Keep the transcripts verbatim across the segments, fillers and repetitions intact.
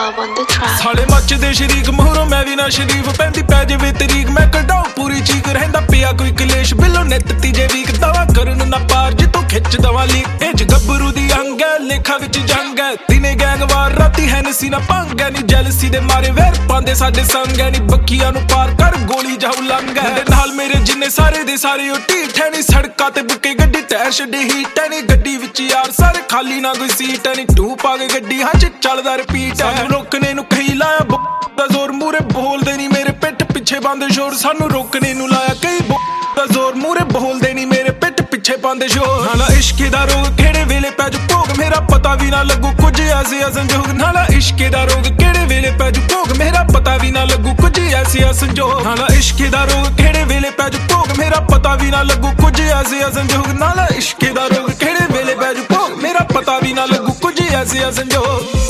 Bob on the track. ਸਾਲੇ ਮੱਚਦੇ ਸ਼ਰੀਕ ਮੂਹਰੋਂ ਮੈਂ ਵੀ ਨਾ ਸ਼ਰੀਫ ਪੈਂਦੀ ਪੈ ਜਾਵੇ ਤਰੀਕ ਮੈਂ ਕਢਾਉ ਪੂਰੀ ਚੀਕ ਰਹਿੰਦਾ ਪਿਆ ਕੋਈ ਕਲੇਸ਼ ਬਿੱਲੋ ਨਿੱਤ ਤੀਜੇ ਵੀਕ ਦਵਾ ਕਰਨ ਨਾ ਪਾਰ ਜਿੱਤੋਂ ਖਿੱਚ ਦਵਾ ਲੀ ਇਹ ਚ ਗੱਭਰੂ ਦੀ ਅੰਗ ਹੈ ਲੇਖਾ ਵਿੱਚ ਜੰਗ ਹੈ ਦਿਨੇ ਗੈਂਗਵਾਰ ਰਾਤੀ ਹੈਨਸੀ ਨਾ ਭੰਗ ਹੈ ਨੀ ਜੈਲਸੀ ਦੇ ਮਾਰੇ ਵੈਰ ਪਾਉਂਦੇ ਸਾਡੇ ਸੰਗ ਹੈ ਨੀ ਬੱਕੀਆਂ ਨੂੰ ਪਾਰ ਕਰ ਗੋਲੀ ਜਾਉ ਲੰਘ ਹੈ ਮੇਰੇ ਨਾਲ ਮੇਰੇ ਜਿੰਨੇ ਸਾਰੇ ਦੇ ਸਾਰੇ ਉਹ ਢੀਠ ਹੈ ਨੀ ਸੜਕਾਂ ਤੇ ਬੁੱਕੇ ਗੱਡੀ ਟਾਇਰ ਛੱਡੇ ਹੀਟ ਹੈ ਨੀ ਗੱਡੀ ਵਿੱਚ ਯਾਰ ਸਾਰੇ ਖਾਲੀ ਨਾ ਕੋਈ ਸੀਟ ਹੈ ਨੀ ਟੂ ਪਾ ਕੇ ਗੱਡੀ ਹਾਂ ਚ ਚੱਲਦਾ ਰਿਪੀਟ ਹੈ ਸਾਨੂੰ ਰੋਕਣੇ ਨੂੰ ਕਹੀ ਲਾਇਆ ਦਾ ਜ਼ੋਰ ਮੂਰੇ ਬੋਲਦੇ ਨੀ ਮੇਰੇ ਪਿੱਠ ਪਿੱਛੇ ਬੰਦ ਸ਼ੋਰ ਸਾਨੂੰ ਰੋਕਣੇ ਨੂੰ ਲਾਇਆ ਕਈ ਦਾ ਜ਼ੋਰ ਮੂਰੇ ਬੋਲਦੇ ਨੀ ਮੇਰੇ ਪਿੱਠ ਪਿੱਛੇ ਬੰਦ ਸ਼ੋਰ ਨਾਲਾ ਇਸ਼ਕੇ ਦਾ ਰੋਗ ਕਿਹੜੇ ਵੇਲੇ ਪੈ ਜੂ ਭੋਗ ਮੇਰਾ ਪਤਾ ਵੀ ਨਾ ਲੱਗੂ ਕੁਝ ਐਸੇ ਸੰਜੋਗ ਨਾਲਾ ਇਸ਼ਕੇ ਦਾ ਰੋਗ ਕਿਹੜੇ ਵੇਲੇ ਪੈ ਜੂ ਭੋਗ ਮੇਰਾ ਪਤਾ ਵੀ ਨਾ ਲੱਗੂ ਕੁਝ ਐਸੇ ਸੰਜੋਗ ਨਾਲਾ ਇਸ਼ਕੇ ਦਾ ਰੋਗ ਕਿਹੜੇ ਵੇਲੇ ਪੈ ਜੂ ਭੋਗ ਮੇਰਾ ਪਤਾ ਵੀ ਨਾ ਲੱਗੂ ਕੁਝ ਐਸੇ ਸੰਜੋਗ ਨਾਲਾ ਇਸ਼ਕੇ ਦਾ ਰੋਗ ਕਿਹੜੇ ਵੇਲੇ ਪੈ ਜੂ ਭੋਗ ਮੇਰਾ ਪਤਾ ਵੀ ਨਾ ਲੱਗੂ ਕੁਝ ਐਸੇ ਸੰਜੋਗ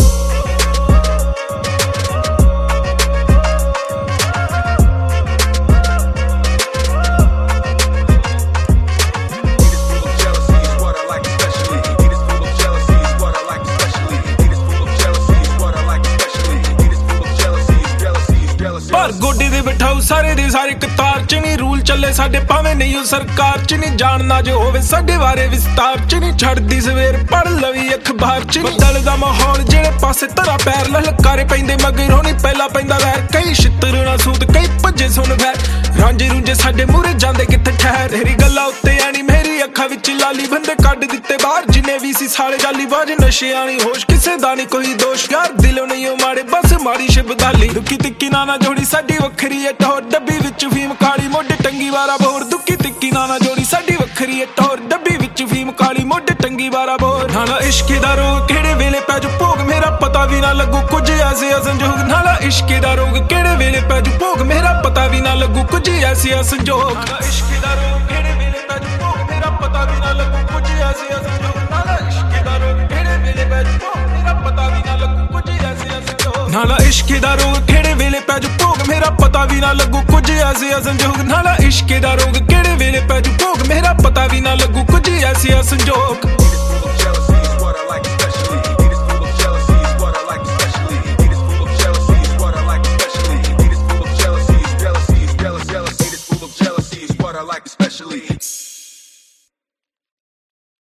ਪਰ ਗੋਡੇ ਦੇ ਬਿਠਾਉ ਸਾਰੇ ਦੇ ਸਾਰੇ ਕਤਾਰ ਚ ਨੀ ਰੂਲ ਚੱਲੇ ਸਾਡੇ ਭਾਵੇਂ ਨਹੀਂ ਉਹ ਸਰਕਾਰ ਚ ਨੀ ਜਾਣਨਾ ਜੋ ਹੋਵੇ ਸਾਡੇ ਬਾਰੇ ਵਿਸਤਾਰ ਚ ਨੀ ਛੱਡਦੀ ਸਵੇਰ ਪੜ ਲਵੀ ਅਖਬਾਰ ਚ ਬਦਲ ਦਾ ਮਾਹੌਲ ਜਿਹੜੇ ਪਾਸੇ ਧਰਾ ਪੈਰ ਲਲਕਾਰੇ ਪੈਂਦੇ ਮਗਰੋਂ ਨੀ ਪਹਿਲਾਂ ਪੈਂਦਾ ਵੈਰ ਕਈ ਛਿੱਤਰ ਨਾ ਸੂਤ ਕਈ ਭੱਜੇ ਸੁਣ ਵੈਰ ਰਾਂਝੇ ਰੂੰਝੇ ਸਾਡੇ ਮੂਹਰੇ ਜਾਂਦੇ ਕਿੱਥੇ ਠਹਿਰ ਤੇਰੀ ਗੱਲਾਂ ਉੱਤੇ ਆਣੀ ਮੇਰੀ ਅੱਖਾਂ ਵਿੱਚ ਲਾਲੀ ਬੰਦੇ ਕੱਢ ਦਿੱਤੇ ਬਾਹਰ ਜਿੰਨੇ ਵੀ ਸੀ ਸਾਲੇ ਜਾਲੀ ਬਾਜ ਨਸ਼ਿਆਂ ਨੀ ਹੋਸ਼ ਕਿਸੇ ਦਾ ਨੀ ਕੋਈ ਦੋਸ਼ ਯਾਰ ਦਿਲੋਂ ਨਹੀਂ ਉਹ ਮਾੜੇ ਬਸ ਮਾੜੀ ਸ਼ਬਦਾਲੀ ਦੁੱਕੀ ਤਿੱਕੀ ਨਾ ਨਾ ਜੋੜੀ ਸਾਡੀ ਵੱਖਰੀ ਏ ਟੌਰ ਡੱਬੀ ਵਿੱਚ ਫੀਮ ਕਾਲੀ ਮੋਢੇ ਟੰਗੀ ਵਾਰਾ ਬੋਰ ਦੁੱਕੀ ਤਿੱਕੀ ਨਾ ਨਾ ਜੋੜੀ ਸਾਡੀ ਵੱਖਰੀ ਏ ਟੌਰ ਡੱਬੀ ਵਿੱਚ ਫੀਮ ਕਾਲੀ ਮੋਢੇ ਟੰਗੀ ਵਾਰਾ ਬੋਰ ਨਾਲਾ ਇਸ਼ਕੇ ਦਾ ਰੋਗ ਕਿਹੜੇ ਵੇਲੇ ਪੈ ਜੂ ਭੋਗ ਮੇਰਾ ਪਤਾ ਵੀ ਨਾ ਲੱਗੂ ਕੁਝ ਐਸੇ ਸੰਜੋਗ ਨਾਲਾ ਇਸ਼ਕੇ ਦਾ ਰੋਗ ਕਿਹੜੇ ਵੇਲੇ ਪੈ ਜੂ ਭੋਗ ਮੇਰਾ ਪਤਾ ਵੀ ਨਾ ਲੱਗੂ ਕੁਝ ਐਸੇ ਸੰਜੋਗ ਨਾਲਾ ਇਸ਼ਕੇ ਦਾ ਰੋਗ ਕਿਹੜੇ ਵੇਲੇ ਪੈ ਜੂ ਭੋਗ ਮੇਰਾ ਪਤਾ ਵੀ ਨਾ ਲੱਗੂ ਕੁਝ ਐਸੇ ਸੰਜੋਗ ਨਾਲਾ ਇਸ਼ਕੇ ਦਾ ਰੋਗ ਕਿਹੜੇ ਵੇਲੇ ਪੈ ਜੂ ਭੋਗ ਮੇਰਾ ਪਤਾ ਵੀ ਨਾ ਲੱਗੂ ਕੁਝ ਐਸੇ ਸੰਜੋਗ ਨਾਲਾ ਇਸ਼ਕੇ ਦਾ ਰੋਗ ਕਿਹੜੇ ਵੇਲੇ ਪੈ ਜੂ ਭੋਗ ਮੇਰਾ ਪਤਾ ਵੀ ਨਾ ਲੱਗੂ ਕੁਝ ਐਸੇ ਸੰਜੋਗ ਨਾਲਾ ਇਸ਼ਕੇ ਦਾ ਰੋਗ ਕਿਹੜੇ ਵੇਲੇ ਪੈ ਜੂ ਭੋਗ ਮੇਰਾ ਪਤਾ ਵੀ ਨਾ ਲੱਗੂ ਕੁਝ ਐਸੇ ਸੰਜੋਗ